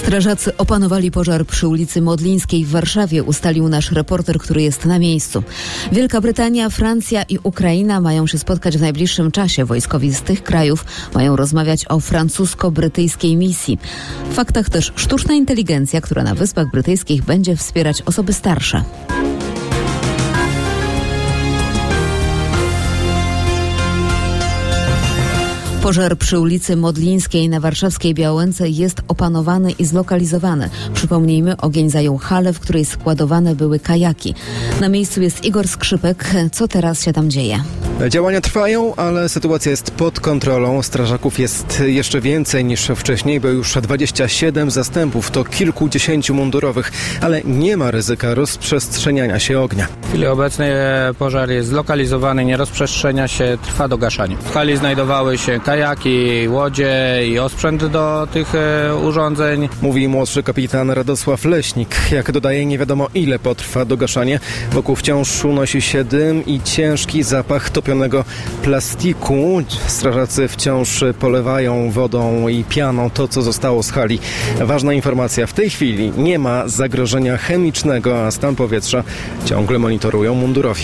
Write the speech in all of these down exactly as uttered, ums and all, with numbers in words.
Strażacy opanowali pożar przy ulicy Modlińskiej w Warszawie, ustalił nasz reporter, który jest na miejscu. Wielka Brytania, Francja i Ukraina mają się spotkać w najbliższym czasie. Wojskowi z tych krajów mają rozmawiać o francusko-brytyjskiej misji. W faktach też sztuczna inteligencja, która na Wyspach Brytyjskich będzie wspierać osoby starsze. Pożar przy ulicy Modlińskiej na warszawskiej Białęce jest opanowany i zlokalizowany. Przypomnijmy, ogień zajął halę, w której składowane były kajaki. Na miejscu jest Igor Skrzypek. Co teraz się tam dzieje? Działania trwają, ale sytuacja jest pod kontrolą. Strażaków jest jeszcze więcej niż wcześniej, bo już dwadzieścia siedem zastępów, to kilkudziesięciu mundurowych, ale nie ma ryzyka rozprzestrzeniania się ognia. W chwili obecnej pożar jest zlokalizowany, nie rozprzestrzenia się, trwa dogaszanie. W hali znajdowały się kajaki, łodzie i osprzęt do tych e, urządzeń. Mówi młodszy kapitan Radosław Leśnik. Jak dodaje, nie wiadomo ile potrwa dogaszanie. Wokół wciąż unosi się dym i ciężki zapach topionego plastiku. Strażacy wciąż polewają wodą i pianą to, co zostało z hali. Ważna informacja, w tej chwili nie ma zagrożenia chemicznego, a stan powietrza ciągle monitorują mundurowi.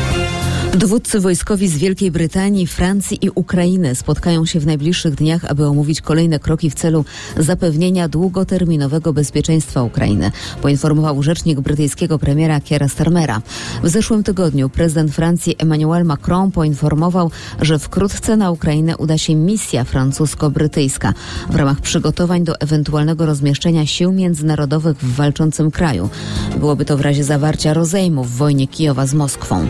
Dowódcy wojskowi z Wielkiej Brytanii, Francji i Ukrainy spotkają się w najbliższych dniach, aby omówić kolejne kroki w celu zapewnienia długoterminowego bezpieczeństwa Ukrainy, poinformował rzecznik brytyjskiego premiera Keira Starmera. W zeszłym tygodniu prezydent Francji Emmanuel Macron poinformował, że wkrótce na Ukrainę uda się misja francusko-brytyjska w ramach przygotowań do ewentualnego rozmieszczenia sił międzynarodowych w walczącym kraju. Byłoby to w razie zawarcia rozejmu w wojnie Kijowa z Moskwą.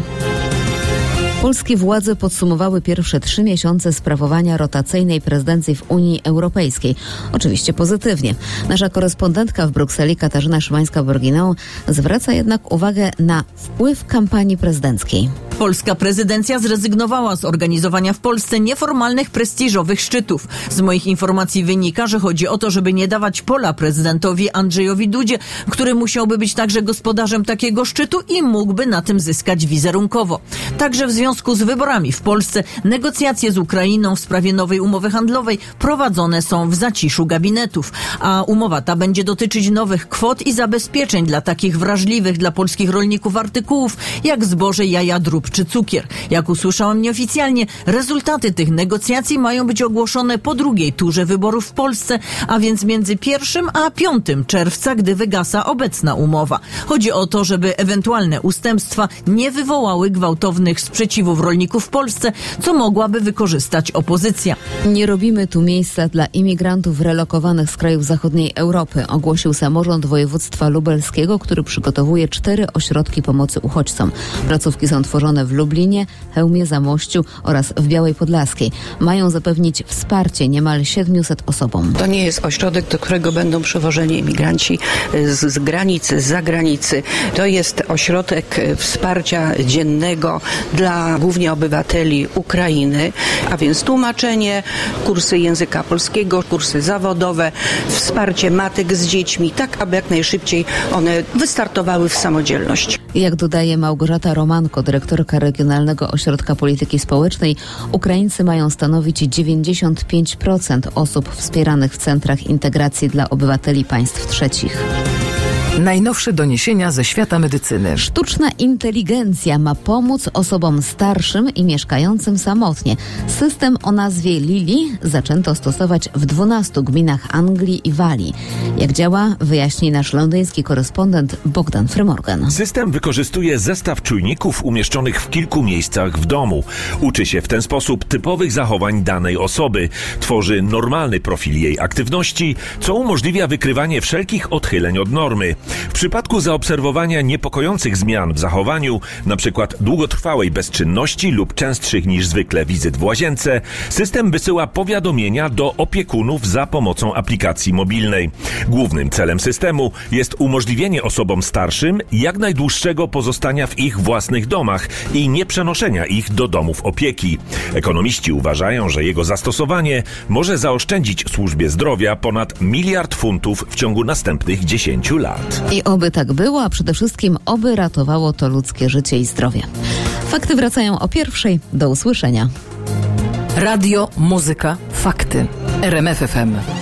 Polskie władze podsumowały pierwsze trzy miesiące sprawowania rotacyjnej prezydencji w Unii Europejskiej. Oczywiście pozytywnie. Nasza korespondentka w Brukseli Katarzyna Szymańska-Borgineau zwraca jednak uwagę na wpływ kampanii prezydenckiej. Polska prezydencja zrezygnowała z organizowania w Polsce nieformalnych, prestiżowych szczytów. Z moich informacji wynika, że chodzi o to, żeby nie dawać pola prezydentowi Andrzejowi Dudzie, który musiałby być także gospodarzem takiego szczytu i mógłby na tym zyskać wizerunkowo. Także w związku z wyborami w Polsce negocjacje z Ukrainą w sprawie nowej umowy handlowej prowadzone są w zaciszu gabinetów, a umowa ta będzie dotyczyć nowych kwot i zabezpieczeń dla takich wrażliwych dla polskich rolników artykułów jak zboże, jaja, drób czy cukier. Jak usłyszałam nieoficjalnie, rezultaty tych negocjacji mają być ogłoszone po drugiej turze wyborów w Polsce, a więc między pierwszym a piątym czerwca, gdy wygasa obecna umowa. Chodzi o to, żeby ewentualne ustępstwa nie wywołały gwałtownych sprzeciwów rolników w Polsce, co mogłaby wykorzystać opozycja. Nie robimy tu miejsca dla imigrantów relokowanych z krajów zachodniej Europy, ogłosił samorząd województwa lubelskiego, który przygotowuje cztery ośrodki pomocy uchodźcom. Placówki są tworzone w Lublinie, Chełmie, Zamościu oraz w Białej Podlaskiej. Mają zapewnić wsparcie niemal siedmiuset osobom. To nie jest ośrodek, do którego będą przywożeni imigranci z, z granicy, z zagranicy. To jest ośrodek wsparcia dziennego dla głównie obywateli Ukrainy, a więc tłumaczenie, kursy języka polskiego, kursy zawodowe, wsparcie matek z dziećmi, tak aby jak najszybciej one wystartowały w samodzielność. Jak dodaje Małgorzata Romanko, dyrektorka Regionalnego Ośrodka Polityki Społecznej, Ukraińcy mają stanowić dziewięćdziesiąt pięć procent osób wspieranych w centrach integracji dla obywateli państw trzecich. Najnowsze doniesienia ze świata medycyny. Sztuczna inteligencja ma pomóc osobom starszym i mieszkającym samotnie. System o nazwie Lili zaczęto stosować w dwunastu gminach Anglii i Walii. Jak działa, wyjaśni nasz londyński korespondent Bogdan Frymorgan. System wykorzystuje zestaw czujników umieszczonych w kilku miejscach w domu. Uczy się w ten sposób typowych zachowań danej osoby. Tworzy normalny profil jej aktywności, co umożliwia wykrywanie wszelkich odchyleń od normy. W przypadku zaobserwowania niepokojących zmian w zachowaniu, np. długotrwałej bezczynności lub częstszych niż zwykle wizyt w łazience, system wysyła powiadomienia do opiekunów za pomocą aplikacji mobilnej. Głównym celem systemu jest umożliwienie osobom starszym jak najdłuższego pozostania w ich własnych domach i nie przenoszenia ich do domów opieki. Ekonomiści uważają, że jego zastosowanie może zaoszczędzić służbie zdrowia ponad miliard funtów w ciągu następnych dziesięciu lat. I oby tak było, a przede wszystkim oby ratowało to ludzkie życie i zdrowie. Fakty wracają o pierwszej. Do usłyszenia. Radio, muzyka, fakty. R M F F M.